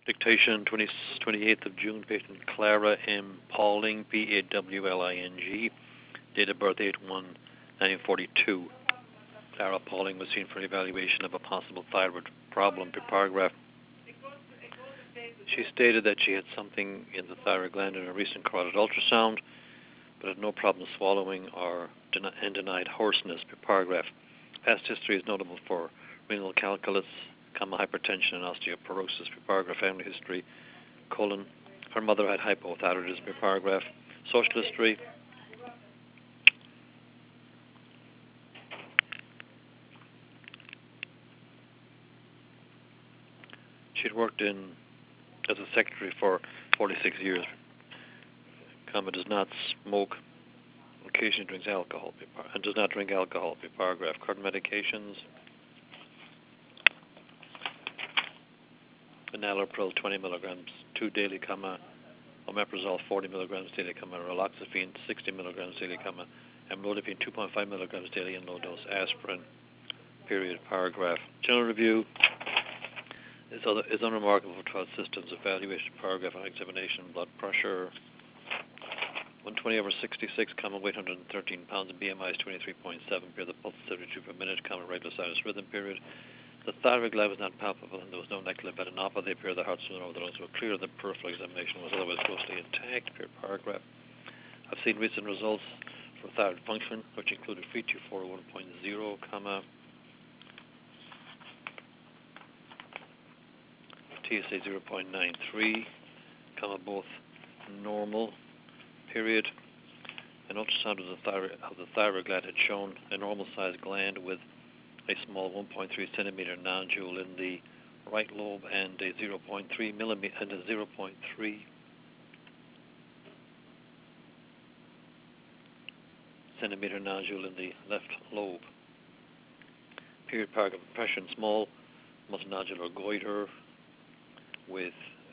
Dictation 28th of June, patient Clara M. Pauling, Pawling, date of birth 8/1/1942. Clara Pauling was seen for evaluation of a possible thyroid problem. Per paragraph, she stated that she had something in the thyroid gland in a recent carotid ultrasound, but had no problem swallowing and denied hoarseness. Per paragraph, past history is notable for renal calculus, hypertension, and osteoporosis. Per paragraph, family history, her mother had hypothyroidism. Per paragraph, social history, she had worked as a secretary for 46 years. Does not smoke, occasionally drinks alcohol, and does not drink alcohol. Per paragraph, current medications: enalapril 20 milligrams 2 daily, omeprazole 40 milligrams daily, raloxifene 60 milligrams daily, amlodipine 2.5 milligrams daily, and low dose aspirin. Period. Paragraph. General review is unremarkable for 12 systems. Evaluation. Paragraph on examination: blood pressure 120/66, weight 113 pounds, and BMI is 23.7. Period. The pulse is 72 per minute, regular sinus rhythm. Period. The thyroid gland was not palpable, and there was no nectar lymphadenopathy. Period. The heart rhythm over the lungs were clear. The peripheral examination was otherwise closely intact. Period. Paragraph. I've seen recent results for thyroid function, which included free T4 1.0, TSA 0.93, both normal. Period. An ultrasound of the thyroid gland had shown a normal-sized gland with a small 1.3 centimeter nodule in the right lobe and a 0.3 centimeter nodule in the left lobe. Period. Paragraph. Impression: small multinodular goiter with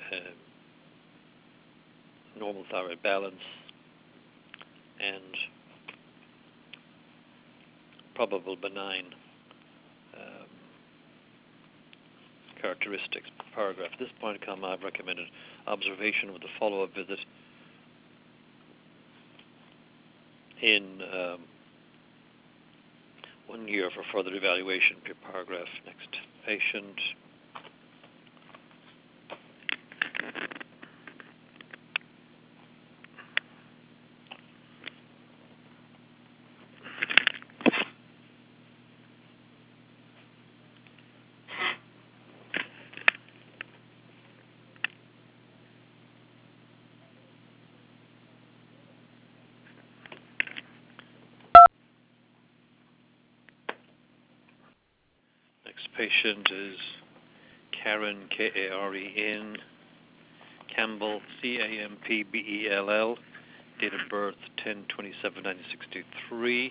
normal thyroid balance and probable benign characteristics. Paragraph. At this point, I've recommended observation with a follow-up visit in 1 year for further evaluation. Per paragraph. Next patient. Next patient is Karen, Karen Campbell, Campbell, date of birth 10/27/1963.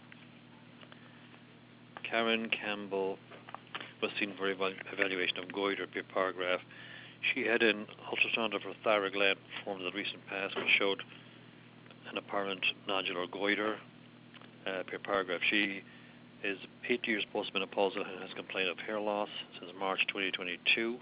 Karen Campbell was seen for evaluation of goiter. Per paragraph. She had an ultrasound of her thyroid gland performed in the recent past, which showed an apparent nodular goiter. Per paragraph. She is 8 years postmenopausal and has complained of hair loss since March 2022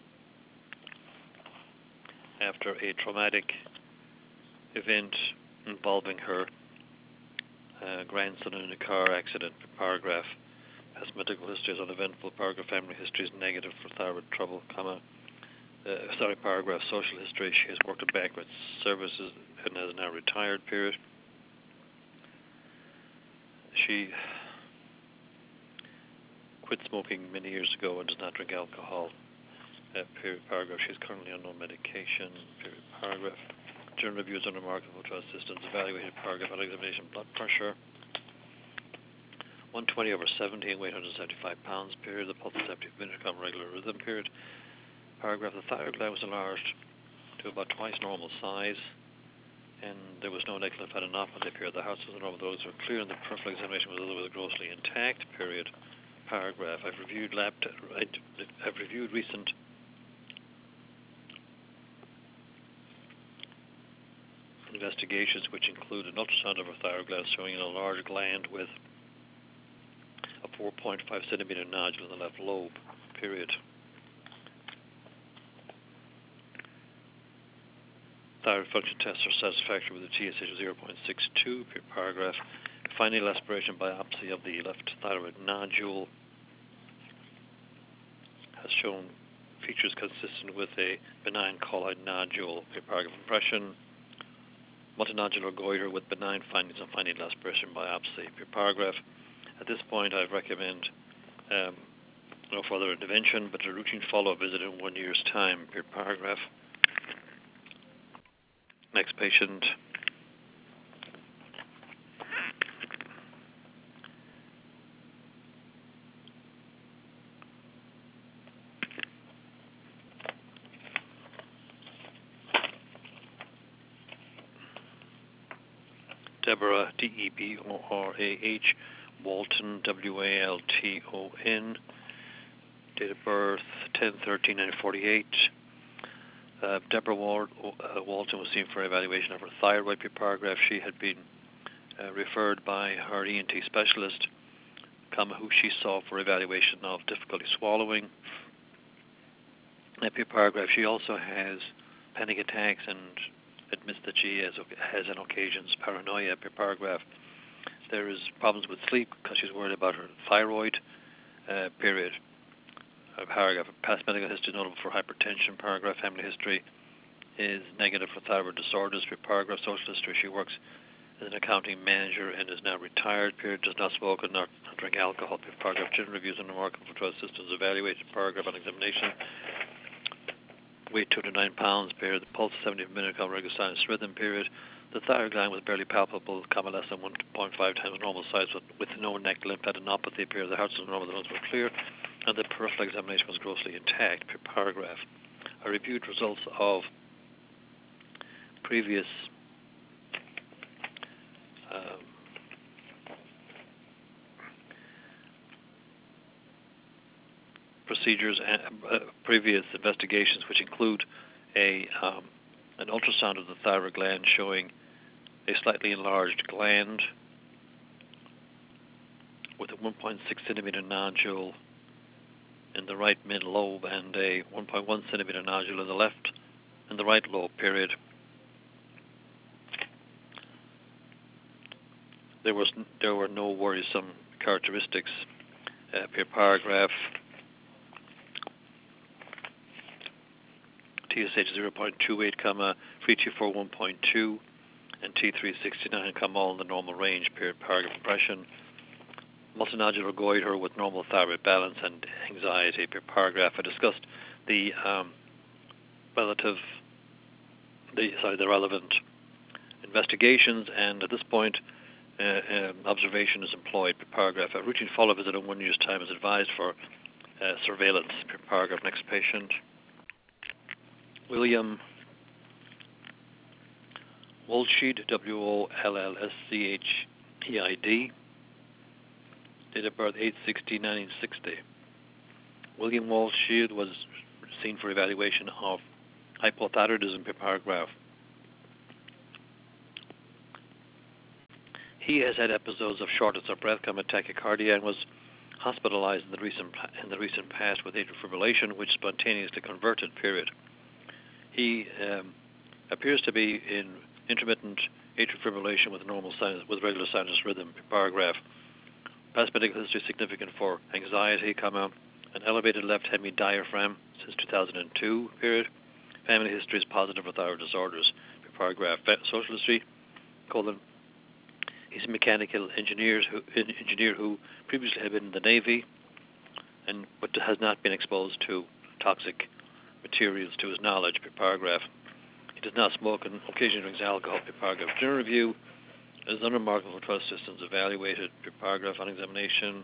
after a traumatic event involving her grandson in a car accident. Per paragraph. Past medical history is uneventful. Paragraph. Family history is negative for thyroid trouble, paragraph. Social history: she has worked at Banquet Services and has now retired. Period. She quit smoking many years ago and does not drink alcohol. Period. Paragraph. She is currently on no medication. Period. Paragraph. General reviews unremarkable to assistance. Evaluated. Paragraph. On examination: blood pressure 120/70, weight 175 pounds. Period. The pulse is 70 per minute, regular rhythm. Period. Paragraph. The thyroid gland was enlarged to about twice normal size, and there was no nectar lymphadenopathy. Period. The heart rhythm and over those were clear, and the peripheral examination was otherwise grossly intact. Period. Paragraph. I've reviewed recent investigations, which include an ultrasound of her thyroid gland showing a large gland with a 4.5 centimeter nodule in the left lobe. Period. Thyroid function tests are satisfactory with a TSH of 0.62 per paragraph. Final aspiration biopsy of the left thyroid nodule has shown features consistent with a benign colloid nodule per paragraph impression. Multinodular goiter with benign findings on final aspiration biopsy per paragraph. At this point, I recommend no further intervention, but a routine follow-up visit in 1 year's time per paragraph. Next patient. Deborah, D-E-B-O-R-A-H, Walton, W-A-L-T-O-N, date of birth 10/13/1948. Deborah Walton was seen for evaluation of her thyroid per paragraph. She had been referred by her ENT specialist, who she saw for evaluation of difficulty swallowing. Per paragraph, she also has panic attacks and admits that she has on occasions paranoia per paragraph. There is problems with sleep because she's worried about her thyroid period. Paragraph, past medical history notable for hypertension. Paragraph, family history is negative for thyroid disorders. Per paragraph, social history, she works as an accounting manager and is now retired. Period, does not smoke and not drink alcohol. Per paragraph, general reviews on the market for trust systems evaluated. Paragraph, on examination, weight 209 pounds. Period, the pulse 70 per minute, regular sinus rhythm. Period, the thyroid gland was barely palpable, less than 1.5 times normal size, with no neck lymphadenopathy. Period, the hearts was normal, the lungs were clear, and the peripheral examination was grossly intact. Per paragraph, I reviewed results of previous procedures and previous investigations, which include an ultrasound of the thyroid gland showing a slightly enlarged gland with a 1.6 centimeter nodule in the right mid lobe and a 1.1 centimeter nodule in the left and the right lobe. Period. There were no worrisome characteristics. Per paragraph, TSH 0.28, 3241.2, and T369, all in the normal range. Per paragraph impression. Multinodular goiter with normal thyroid balance and anxiety. Per paragraph, I discussed the relevant investigations, and at this point, observation is employed. Per paragraph, a routine follow-up visit in 1 year's time is advised for surveillance. Per paragraph, next patient. William Wollscheid, W-O-L-L-S-C-H-E-I-D, date of birth 8/16/1960. William Wollscheid was seen for evaluation of hypothyroidism. Per paragraph, he has had episodes of shortness of breath, tachycardia, and was hospitalized in the recent past with atrial fibrillation, which spontaneously converted. Period. He appears to be in intermittent atrial fibrillation with regular sinus rhythm. Per paragraph, past medical history significant for anxiety, an elevated left hemidiaphragm since 2002. Period. Family history is positive for thyroid disorders. Per paragraph, social history: he's a mechanical engineer who previously had been in the Navy but has not been exposed to toxic materials to his knowledge. Per paragraph, he does not smoke and occasionally drinks alcohol. Per paragraph, general review is unremarkable for trust systems evaluated. Per paragraph, on examination,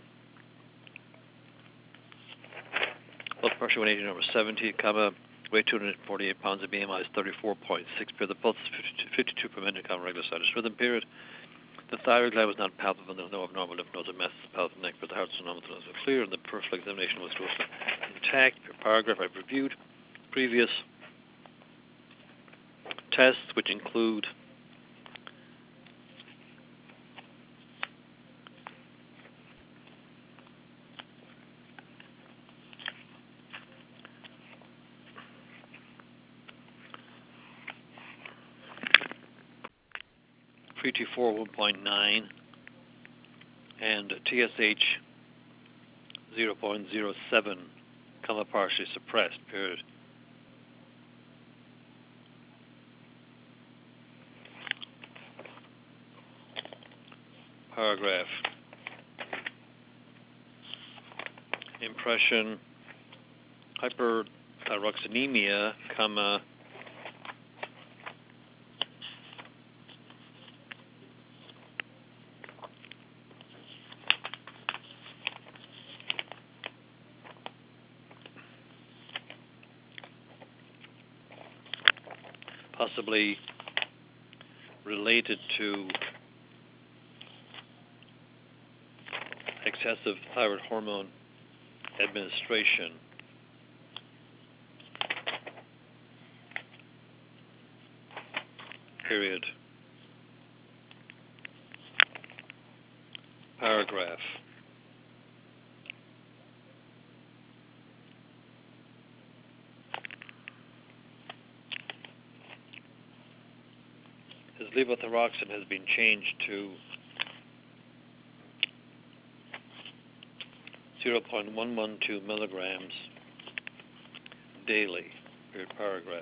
blood pressure 180 over 70, weight 248 pounds, and BMI is 34.6. The pulse 52 per minute, regular sinus rhythm. Period. The thyroid gland was not palpable, and there was no abnormal lymph nodes or masses of palpable neck, but the heart was normal, the lungs were clear, and the peripheral examination was grossly intact. Per paragraph, I've reviewed previous tests, which include 324 1.9 and TSH 0.07, comma partially suppressed, period. Paragraph. Impression, hyperthyroxinemia, comma, possibly related to excessive thyroid hormone administration. Period. Paragraph. His levothyroxine has been changed to 0.112 milligrams daily. Period. Paragraph.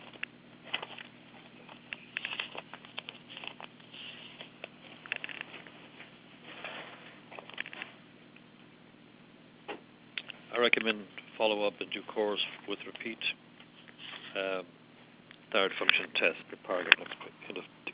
I recommend follow-up in due course with repeat thyroid function test. Paragraph. Next, kind of